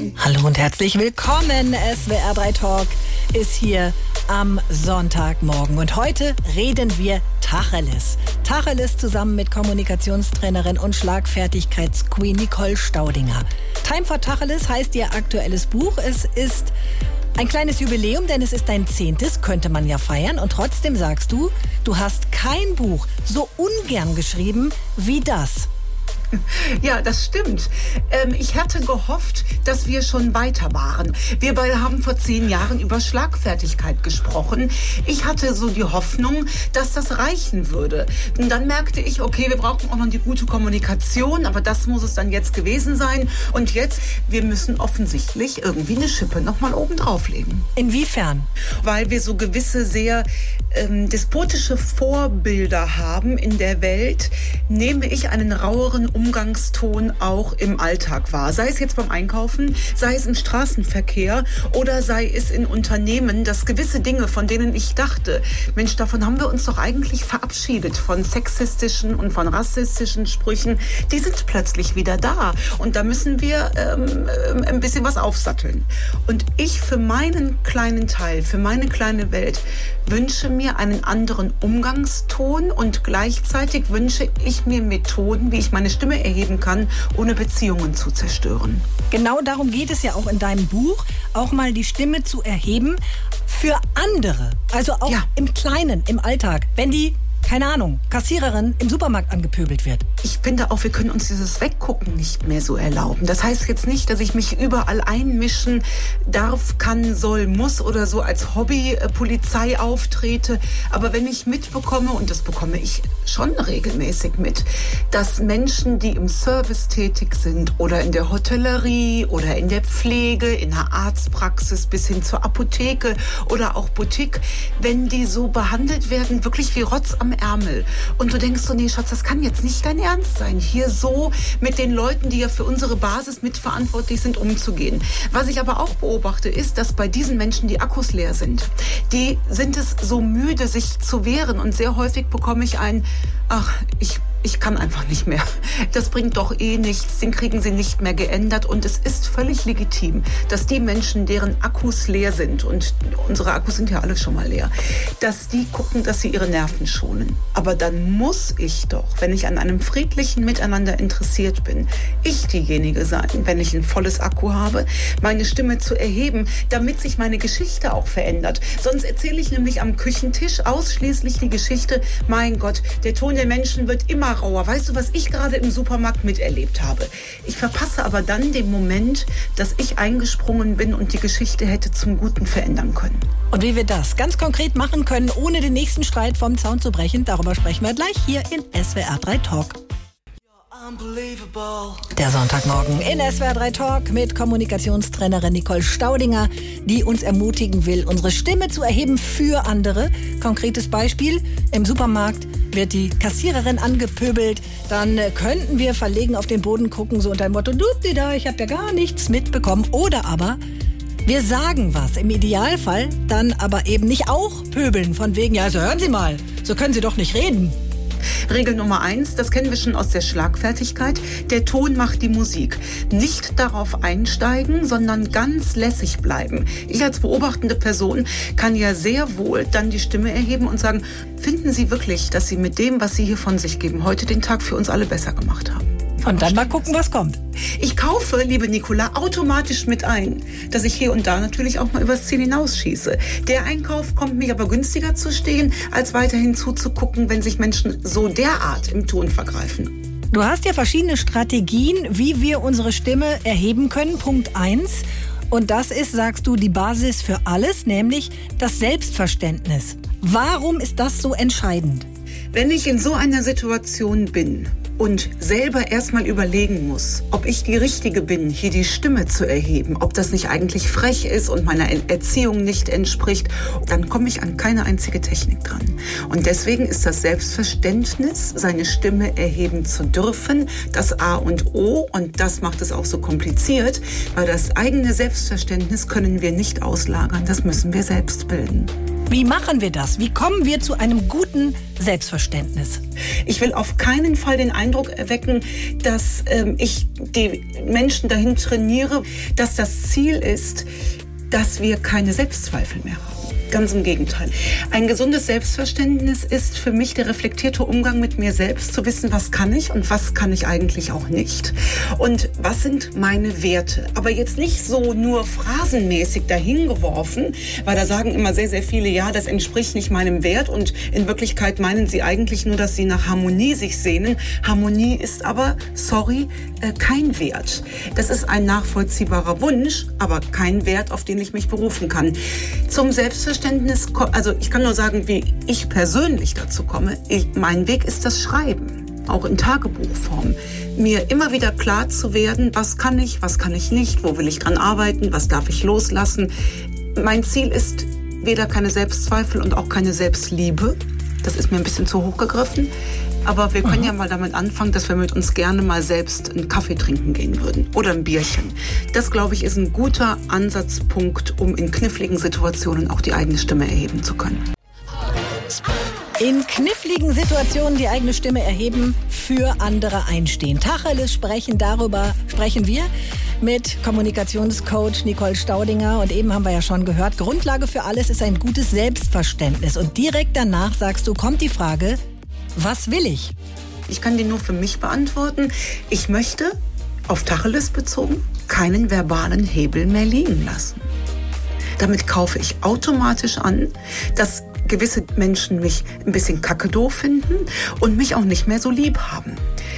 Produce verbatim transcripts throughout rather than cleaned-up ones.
Morgen. Hallo und herzlich willkommen. S W R drei Talk ist hier am Sonntagmorgen. Und heute reden wir Tacheles. Tacheles zusammen mit Kommunikationstrainerin und Schlagfertigkeitsqueen Nicole Staudinger. Time for Tacheles heißt ihr aktuelles Buch. Es ist ein kleines Jubiläum, denn es ist dein zehntes, könnte man ja feiern. Und trotzdem sagst du, du hast kein Buch so ungern geschrieben wie das. Ja, das stimmt. Ähm, ich hatte gehofft, dass wir schon weiter waren. Wir beide haben vor zehn Jahren über Schlagfertigkeit gesprochen. Ich hatte so die Hoffnung, dass das reichen würde. Und dann merkte ich, okay, wir brauchen auch noch die gute Kommunikation, aber das muss es dann jetzt gewesen sein. Und jetzt, wir müssen offensichtlich irgendwie eine Schippe noch mal oben drauflegen. Inwiefern? Weil wir so gewisse sehr ähm, despotische Vorbilder haben in der Welt, nehme ich einen raueren Umgangston auch im Alltag wahr. Sei es jetzt beim Einkaufen, sei es im Straßenverkehr oder sei es in Unternehmen, dass gewisse Dinge, von denen ich dachte, Mensch, davon haben wir uns doch eigentlich verabschiedet, von sexistischen und von rassistischen Sprüchen, die sind plötzlich wieder da. Und da müssen wir ähm, ein bisschen was aufsatteln. Und ich für meinen kleinen Teil, für meine kleine Welt, wünsche mir einen anderen Umgangston und gleichzeitig wünsche ich mir Methoden, wie ich meine Stimme erheben kann, ohne Beziehungen zu zerstören. Genau darum geht es ja auch in deinem Buch, auch mal die Stimme zu erheben für andere. Also auch ja. Im Kleinen, im Alltag. Wenn die, keine Ahnung, Kassiererin im Supermarkt angepöbelt wird. Ich finde auch, wir können uns dieses Weggucken nicht mehr so erlauben. Das heißt jetzt nicht, dass ich mich überall einmischen darf, kann, soll, muss oder so als Hobby-Polizei äh, auftrete. Aber wenn ich mitbekomme, und das bekomme ich schon regelmäßig mit, dass Menschen, die im Service tätig sind oder in der Hotellerie oder in der Pflege, in der Arztpraxis bis hin zur Apotheke oder auch Boutique, wenn die so behandelt werden, wirklich wie Rotz am Ärmel. Und du denkst so, nee, Schatz, das kann jetzt nicht dein Ernst sein, hier so mit den Leuten, die ja für unsere Basis mitverantwortlich sind, umzugehen. Was ich aber auch beobachte, ist, dass bei diesen Menschen die Akkus leer sind. Die sind es so müde, sich zu wehren. Und sehr häufig bekomme ich ein, ach, ich Ich kann einfach nicht mehr. Das bringt doch eh nichts, den kriegen sie nicht mehr geändert. Und es ist völlig legitim, dass die Menschen, deren Akkus leer sind, und unsere Akkus sind ja alle schon mal leer, dass die gucken, dass sie ihre Nerven schonen. Aber dann muss ich doch, wenn ich an einem friedlichen Miteinander interessiert bin, ich diejenige sein, wenn ich ein volles Akku habe, meine Stimme zu erheben, damit sich meine Geschichte auch verändert. Sonst erzähle ich nämlich am Küchentisch ausschließlich die Geschichte, mein Gott, der Ton der Menschen wird immer rauer. Weißt du, was ich gerade im Supermarkt miterlebt habe? Ich verpasse aber dann den Moment, dass ich eingesprungen bin und die Geschichte hätte zum Guten verändern können. Und wie wir das ganz konkret machen können, ohne den nächsten Streit vom Zaun zu brechen, darüber sprechen wir gleich hier in S W R drei Talk. Der Sonntagmorgen in S W R drei Talk mit Kommunikationstrainerin Nicole Staudinger, die uns ermutigen will, unsere Stimme zu erheben für andere. Konkretes Beispiel, im Supermarkt wird die Kassiererin angepöbelt, dann könnten wir verlegen auf den Boden gucken, so unter dem Motto, du, da, ich habe ja gar nichts mitbekommen. Oder aber wir sagen was, im Idealfall dann aber eben nicht auch pöbeln, von wegen, ja, also hören Sie mal, so können Sie doch nicht reden. Regel Nummer eins, das kennen wir schon aus der Schlagfertigkeit, der Ton macht die Musik. Nicht darauf einsteigen, sondern ganz lässig bleiben. Ich als beobachtende Person kann ja sehr wohl dann die Stimme erheben und sagen, finden Sie wirklich, dass Sie mit dem, was Sie hier von sich geben, heute den Tag für uns alle besser gemacht haben? Und dann mal gucken, was kommt. Ich kaufe, liebe Nicola, automatisch mit ein, dass ich hier und da natürlich auch mal übers Ziel hinausschieße. Der Einkauf kommt mir aber günstiger zu stehen, als weiterhin zuzugucken, wenn sich Menschen so derart im Ton vergreifen. Du hast ja verschiedene Strategien, wie wir unsere Stimme erheben können. Punkt eins. Und das ist, sagst du, die Basis für alles, nämlich das Selbstverständnis. Warum ist das so entscheidend? Wenn ich in so einer Situation bin und selber erstmal überlegen muss, ob ich die Richtige bin, hier die Stimme zu erheben, ob das nicht eigentlich frech ist und meiner Erziehung nicht entspricht, dann komme ich an keine einzige Technik dran. Und deswegen ist das Selbstverständnis, seine Stimme erheben zu dürfen, das A und O. Und das macht es auch so kompliziert, weil das eigene Selbstverständnis können wir nicht auslagern, das müssen wir selbst bilden. Wie machen wir das? Wie kommen wir zu einem guten Selbstverständnis? Ich will auf keinen Fall den Eindruck erwecken, dass ähm, ich die Menschen dahin trainiere, dass das Ziel ist, dass wir keine Selbstzweifel mehr haben. Ganz im Gegenteil. Ein gesundes Selbstverständnis ist für mich der reflektierte Umgang mit mir selbst, zu wissen, was kann ich und was kann ich eigentlich auch nicht. Und was sind meine Werte? Aber jetzt nicht so nur phrasenmäßig dahingeworfen, weil da sagen immer sehr, sehr viele, ja, das entspricht nicht meinem Wert. Und in Wirklichkeit meinen sie eigentlich nur, dass sie nach Harmonie sich sehnen. Harmonie ist aber, sorry, äh, kein Wert. Das ist ein nachvollziehbarer Wunsch, aber kein Wert, auf den ich mich berufen kann. Zum Selbstverständnis Also ich kann nur sagen, wie ich persönlich dazu komme. Ich, mein Weg ist das Schreiben, auch in Tagebuchform. Mir immer wieder klar zu werden, was kann ich, was kann ich nicht, wo will ich dran arbeiten, was darf ich loslassen. Mein Ziel ist weder keine Selbstzweifel und auch keine Selbstliebe. Das ist mir ein bisschen zu hoch gegriffen. Aber wir können mhm. ja mal damit anfangen, dass wir mit uns gerne mal selbst einen Kaffee trinken gehen würden oder ein Bierchen. Das, glaube ich, ist ein guter Ansatzpunkt, um in kniffligen Situationen auch die eigene Stimme erheben zu können. In kniffligen Situationen die eigene Stimme erheben, für andere einstehen. Tacheles sprechen, darüber sprechen wir mit Kommunikationscoach Nicole Staudinger. Und eben haben wir ja schon gehört, Grundlage für alles ist ein gutes Selbstverständnis. Und direkt danach, sagst du, kommt die Frage, was will ich? Ich kann die nur für mich beantworten. Ich möchte, auf Tacheles bezogen, keinen verbalen Hebel mehr liegen lassen. Damit kaufe ich automatisch an, dass gewisse Menschen mich ein bisschen kacke-doof finden und mich auch nicht mehr so lieb haben.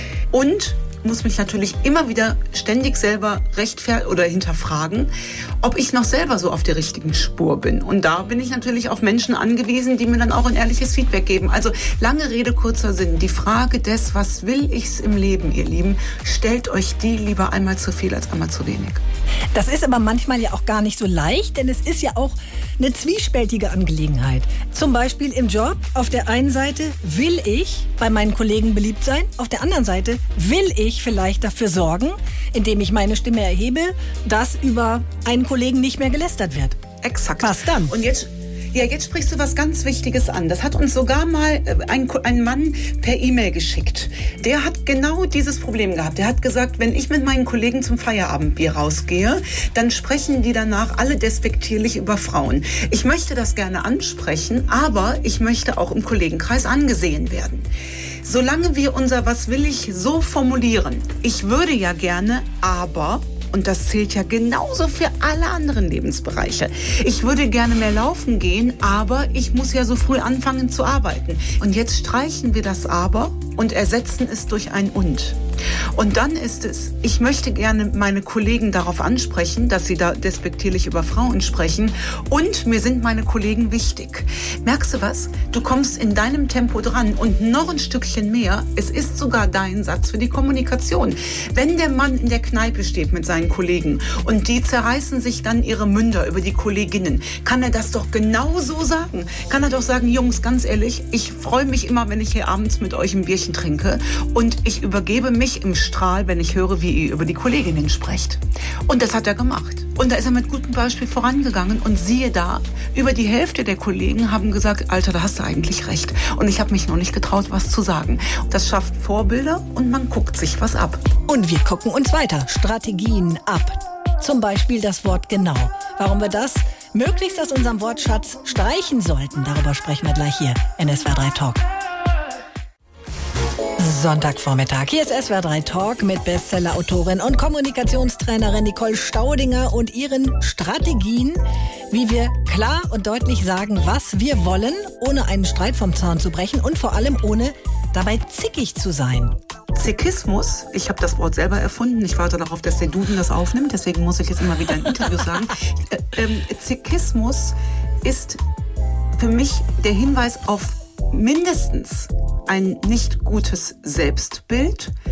Und muss mich natürlich immer wieder ständig selber rechtfertigen oder hinterfragen, ob ich noch selber so auf der richtigen Spur bin. Und da bin ich natürlich auf Menschen angewiesen, die mir dann auch ein ehrliches Feedback geben. Also lange Rede, kurzer Sinn. Die Frage des, was will ich's im Leben, ihr Lieben, stellt euch die lieber einmal zu viel als einmal zu wenig. Das ist aber manchmal ja auch gar nicht so leicht, denn es ist ja auch eine zwiespältige Angelegenheit. Zum Beispiel im Job. Auf der einen Seite will ich bei meinen Kollegen beliebt sein. Auf der anderen Seite will ich vielleicht dafür sorgen, indem ich meine Stimme erhebe, dass über einen Kollegen nicht mehr gelästert wird. Exakt. Was dann? Und jetzt... Ja, jetzt sprichst du was ganz Wichtiges an. Das hat uns sogar mal ein, ein Mann per E-Mail geschickt. Der hat genau dieses Problem gehabt. Der hat gesagt, wenn ich mit meinen Kollegen zum Feierabendbier rausgehe, dann sprechen die danach alle despektierlich über Frauen. Ich möchte das gerne ansprechen, aber ich möchte auch im Kollegenkreis angesehen werden. Solange wir unser Was will ich so formulieren, ich würde ja gerne, aber... Und das zählt ja genauso für alle anderen Lebensbereiche. Ich würde gerne mehr laufen gehen, aber ich muss ja so früh anfangen zu arbeiten. Und jetzt streichen wir das Aber und ersetzen es durch ein Und. Und dann ist es, ich möchte gerne meine Kollegen darauf ansprechen, dass sie da despektierlich über Frauen sprechen. Und mir sind meine Kollegen wichtig. Merkst du was? Du kommst in deinem Tempo dran und noch ein Stückchen mehr. Es ist sogar dein Satz für die Kommunikation. Wenn der Mann in der Kneipe steht mit seinen Kollegen und die zerreißen sich dann ihre Münder über die Kolleginnen, kann er das doch genau so sagen. Kann er doch sagen, Jungs, ganz ehrlich, ich freue mich immer, wenn ich hier abends mit euch ein Bierchen trinke und ich übergebe mich im Strahl, wenn ich höre, wie ihr über die Kolleginnen sprecht. Und das hat er gemacht. Und da ist er mit gutem Beispiel vorangegangen und siehe da, über die Hälfte der Kollegen haben gesagt, Alter, da hast du eigentlich recht. Und ich habe mich noch nicht getraut, was zu sagen. Das schafft Vorbilder und man guckt sich was ab. Und wir gucken uns weiter Strategien ab. Zum Beispiel das Wort genau. Warum wir das möglichst aus unserem Wortschatz streichen sollten, darüber sprechen wir gleich hier in S W R drei Talk. Sonntagvormittag. Hier ist S W R drei Talk mit Bestseller-Autorin und Kommunikationstrainerin Nicole Staudinger und ihren Strategien, wie wir klar und deutlich sagen, was wir wollen, ohne einen Streit vom Zaun zu brechen und vor allem ohne dabei zickig zu sein. Zickismus, ich habe das Wort selber erfunden, ich warte darauf, dass der Duden das aufnimmt, deswegen muss ich jetzt immer wieder in Interviews sagen. Äh, ähm, Zickismus ist für mich der Hinweis auf mindestens ein nicht gutes Selbstbild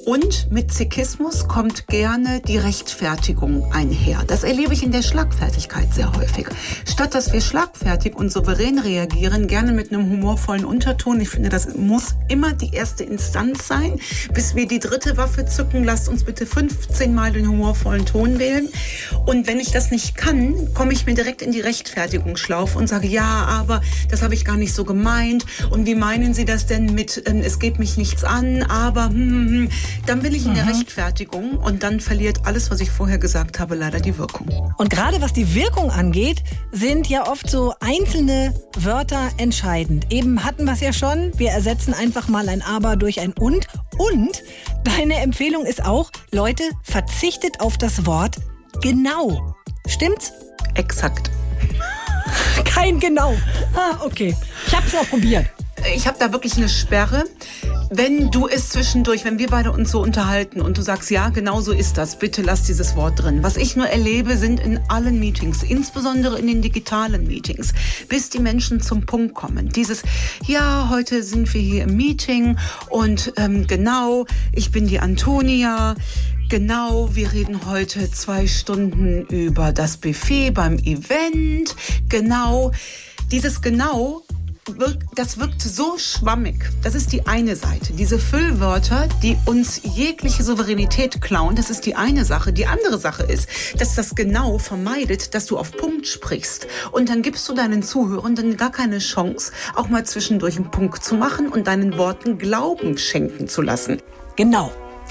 Und mit Sikhismus kommt gerne die Rechtfertigung einher. Das erlebe ich in der Schlagfertigkeit sehr häufig. Statt dass wir schlagfertig und souverän reagieren, gerne mit einem humorvollen Unterton. Ich finde, das muss immer die erste Instanz sein, bis wir die dritte Waffe zücken. Lasst uns bitte fünfzehn Mal den humorvollen Ton wählen. Und wenn ich das nicht kann, komme ich mir direkt in die Rechtfertigungsschlaufe und sage, ja, aber das habe ich gar nicht so gemeint. Und wie meinen Sie das denn mit, ähm, es geht mich nichts an, aber hm, hm, hm. Dann bin ich in der mhm. Rechtfertigung und dann verliert alles, was ich vorher gesagt habe, leider die Wirkung. Und gerade was die Wirkung angeht, sind ja oft so einzelne Wörter entscheidend. Eben hatten wir es ja schon, wir ersetzen einfach mal ein Aber durch ein Und. Und deine Empfehlung ist auch, Leute, verzichtet auf das Wort genau. Stimmt's? Exakt. Kein genau. Ah, okay. Ich hab's auch probiert. Ich habe da wirklich eine Sperre. Wenn du es zwischendurch, wenn wir beide uns so unterhalten und du sagst, ja, genau so ist das, bitte lass dieses Wort drin. Was ich nur erlebe, sind in allen Meetings, insbesondere in den digitalen Meetings, bis die Menschen zum Punkt kommen. Dieses, ja, heute sind wir hier im Meeting und ähm, genau, ich bin die Antonia. Genau, wir reden heute zwei Stunden über das Buffet beim Event. Genau, dieses genau, das wirkt so schwammig. Das ist die eine Seite. Diese Füllwörter, die uns jegliche Souveränität klauen, das ist die eine Sache. Die andere Sache ist, dass das genau vermeidet, dass du auf Punkt sprichst. Und dann gibst du deinen Zuhörenden gar keine Chance, auch mal zwischendurch einen Punkt zu machen und deinen Worten Glauben schenken zu lassen. Genau.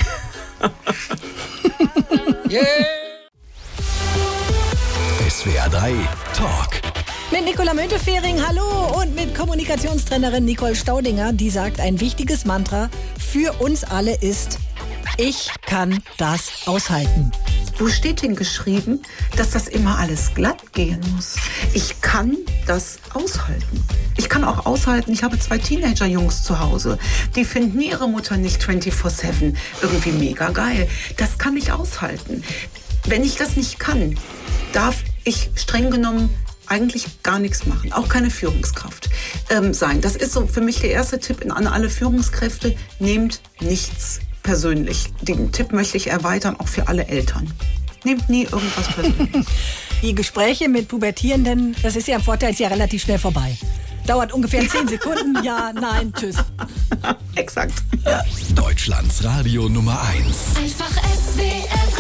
Yeah. S W R drei Talk. Mit Nicola Müntefering, hallo, und mit Kommunikationstrainerin Nicole Staudinger, die sagt, ein wichtiges Mantra für uns alle ist, ich kann das aushalten. Wo steht denn geschrieben, dass das immer alles glatt gehen muss? Ich kann das aushalten. Ich kann auch aushalten, ich habe zwei Teenager-Jungs zu Hause. Die finden ihre Mutter nicht vierundzwanzig sieben irgendwie mega geil. Das kann ich aushalten. Wenn ich das nicht kann, darf ich streng genommen eigentlich gar nichts machen, auch keine Führungskraft ähm, sein. Das ist so für mich der erste Tipp an alle Führungskräfte, nehmt nichts persönlich. Den Tipp möchte ich erweitern, auch für alle Eltern. Nehmt nie irgendwas persönlich. Die Gespräche mit Pubertierenden, das ist ja ein Vorteil, ist ja relativ schnell vorbei. Dauert ungefähr zehn Sekunden, ja, nein, tschüss. Exakt. Ja. Deutschlands Radio Nummer eins. Einfach S W R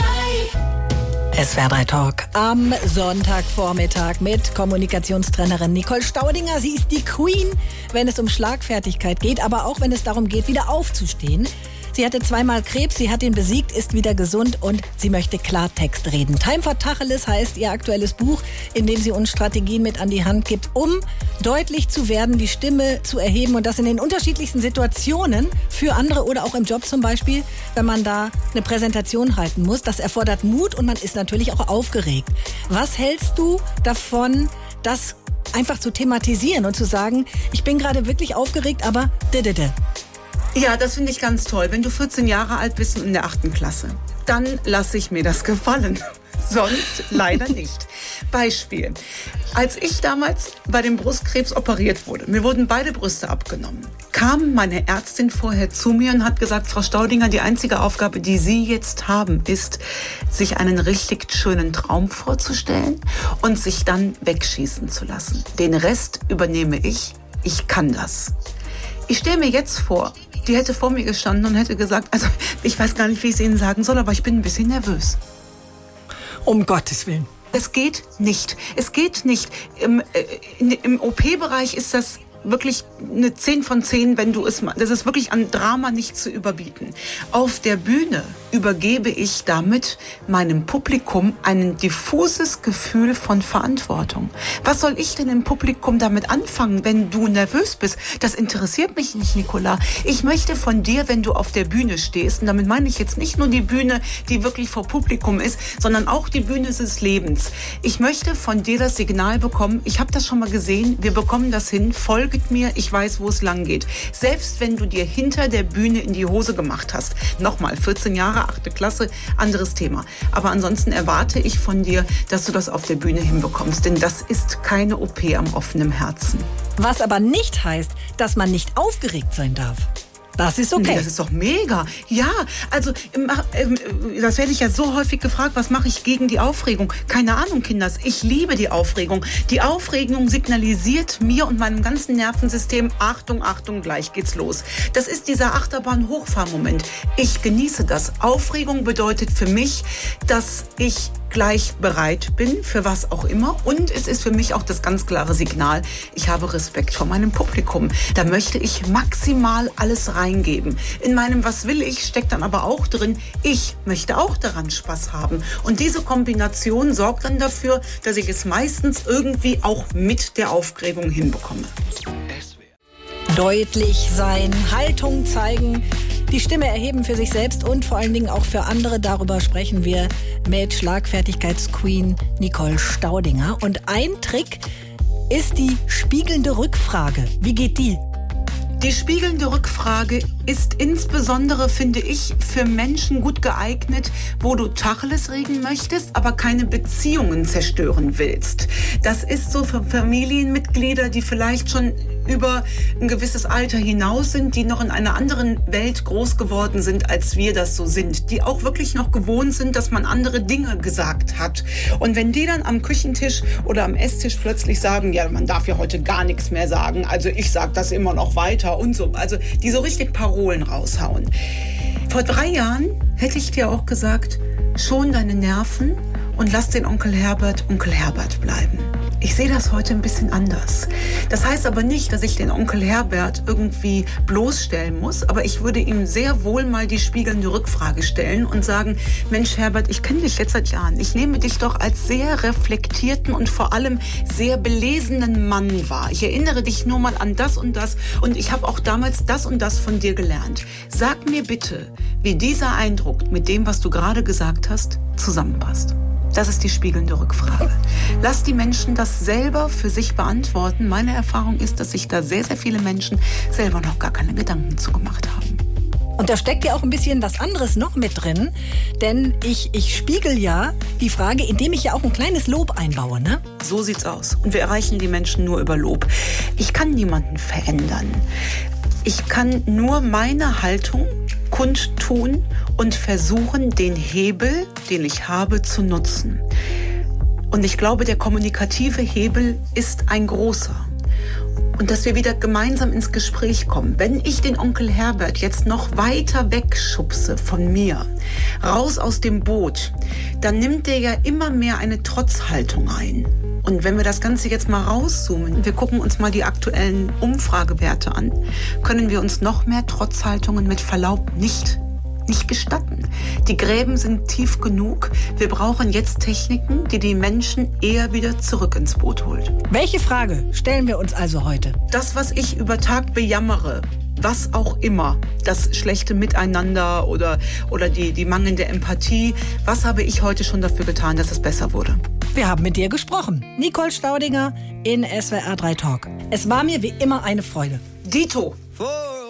drei. S W R drei Talk am Sonntagvormittag mit Kommunikationstrainerin Nicole Staudinger. Sie ist die Queen, wenn es um Schlagfertigkeit geht, aber auch wenn es darum geht, wieder aufzustehen. Sie hatte zweimal Krebs, sie hat ihn besiegt, ist wieder gesund und sie möchte Klartext reden. Time for Tacheles heißt ihr aktuelles Buch, in dem sie uns Strategien mit an die Hand gibt, um deutlich zu werden, die Stimme zu erheben und das in den unterschiedlichsten Situationen für andere oder auch im Job zum Beispiel, wenn man da eine Präsentation halten muss. Das erfordert Mut und man ist natürlich auch aufgeregt. Was hältst du davon, das einfach zu thematisieren und zu sagen, ich bin gerade wirklich aufgeregt, aber didede. Ja, das finde ich ganz toll. Wenn du vierzehn Jahre alt bist und in der achten Klasse, dann lasse ich mir das gefallen. Sonst leider nicht. Beispiel. Als ich damals bei dem Brustkrebs operiert wurde, mir wurden beide Brüste abgenommen, kam meine Ärztin vorher zu mir und hat gesagt, Frau Staudinger, die einzige Aufgabe, die Sie jetzt haben, ist, sich einen richtig schönen Traum vorzustellen und sich dann wegschießen zu lassen. Den Rest übernehme ich. Ich kann das. Ich stelle mir jetzt vor, die hätte vor mir gestanden und hätte gesagt, also ich weiß gar nicht, wie ich es Ihnen sagen soll, aber ich bin ein bisschen nervös. Um Gottes Willen. Es geht nicht. Es geht nicht. Im, äh, im O P-Bereich ist das wirklich eine zehn von zehn, wenn du es machst. Das ist wirklich an Drama nicht zu überbieten. Auf der Bühne übergebe ich damit meinem Publikum ein diffuses Gefühl von Verantwortung. Was soll ich denn im Publikum damit anfangen, wenn du nervös bist? Das interessiert mich nicht, Nicola. Ich möchte von dir, wenn du auf der Bühne stehst, und damit meine ich jetzt nicht nur die Bühne, die wirklich vor Publikum ist, sondern auch die Bühne des Lebens. Ich möchte von dir das Signal bekommen, ich habe das schon mal gesehen, wir bekommen das hin, folget mir, ich weiß, wo es lang geht. Selbst wenn du dir hinter der Bühne in die Hose gemacht hast. Nochmal, vierzehn Jahre, achte Klasse, anderes Thema. Aber ansonsten erwarte ich von dir, dass du das auf der Bühne hinbekommst. Denn das ist keine O P am offenen Herzen. Was aber nicht heißt, dass man nicht aufgeregt sein darf. Das ist okay. Nee, das ist doch mega. Ja, also das werde ich ja so häufig gefragt, was mache ich gegen die Aufregung? Keine Ahnung, Kinders, ich liebe die Aufregung. Die Aufregung signalisiert mir und meinem ganzen Nervensystem, Achtung, Achtung, gleich geht's los. Das ist dieser Achterbahn-Hochfahrmoment. Ich genieße das. Aufregung bedeutet für mich, dass ich gleich bereit bin für was auch immer. Und es ist für mich auch das ganz klare Signal, ich habe Respekt vor meinem Publikum. Da möchte ich maximal alles reingeben. In meinem Was will ich steckt dann aber auch drin, ich möchte auch daran Spaß haben. Und diese Kombination sorgt dann dafür, dass ich es meistens irgendwie auch mit der Aufregung hinbekomme. Deutlich sein, Haltung zeigen, die Stimme erheben für sich selbst und vor allen Dingen auch für andere. Darüber sprechen wir mit Schlagfertigkeitsqueen Nicole Staudinger. Und ein Trick ist die spiegelnde Rückfrage. Wie geht die? Die spiegelnde Rückfrage ist insbesondere, finde ich, für Menschen gut geeignet, wo du Tacheles reden möchtest, aber keine Beziehungen zerstören willst. Das ist so für Familienmitglieder, die vielleicht schon über ein gewisses Alter hinaus sind, die noch in einer anderen Welt groß geworden sind, als wir das so sind, die auch wirklich noch gewohnt sind, dass man andere Dinge gesagt hat. Und wenn die dann am Küchentisch oder am Esstisch plötzlich sagen, ja, man darf ja heute gar nichts mehr sagen, also ich sag das immer noch weiter und so, also die so richtig Parolen raushauen. Vor drei Jahren hätte ich dir auch gesagt, schon deine Nerven und lass den Onkel Herbert Onkel Herbert bleiben. Ich sehe das heute ein bisschen anders. Das heißt aber nicht, dass ich den Onkel Herbert irgendwie bloßstellen muss, aber ich würde ihm sehr wohl mal die spiegelnde Rückfrage stellen und sagen, Mensch Herbert, ich kenne dich jetzt seit Jahren. Ich nehme dich doch als sehr reflektierten und vor allem sehr belesenen Mann wahr. Ich erinnere dich nur mal an das und das und ich habe auch damals das und das von dir gelernt. Sag mir bitte, wie dieser Eindruck mit dem, was du gerade gesagt hast, zusammenpasst. Das ist die spiegelnde Rückfrage. Lass die Menschen das selber für sich beantworten. Meine Erfahrung ist, dass sich da sehr, sehr viele Menschen selber noch gar keine Gedanken zu gemacht haben. Und da steckt ja auch ein bisschen was anderes noch mit drin. Denn ich, ich spiegel ja die Frage, indem ich ja auch ein kleines Lob einbaue, ne? So sieht's aus. Und wir erreichen die Menschen nur über Lob. Ich kann niemanden verändern. Ich kann nur meine Haltung kundtun und versuchen, den Hebel, den ich habe, zu nutzen. Und ich glaube, der kommunikative Hebel ist ein großer. Und dass wir wieder gemeinsam ins Gespräch kommen. Wenn ich den Onkel Herbert jetzt noch weiter wegschubse von mir, raus aus dem Boot, dann nimmt der ja immer mehr eine Trotzhaltung ein. Und wenn wir das Ganze jetzt mal rauszoomen, wir gucken uns mal die aktuellen Umfragewerte an, können wir uns noch mehr Trotzhaltungen mit Verlaub nicht, nicht gestatten. Die Gräben sind tief genug. Wir brauchen jetzt Techniken, die die Menschen eher wieder zurück ins Boot holt. Welche Frage stellen wir uns also heute? Das, was ich über Tag bejammere, was auch immer, das schlechte Miteinander oder, oder die, die mangelnde Empathie, was habe ich heute schon dafür getan, dass es besser wurde? Wir haben mit dir gesprochen. Nicole Staudinger in S W R drei Talk. Es war mir wie immer eine Freude. Dito. For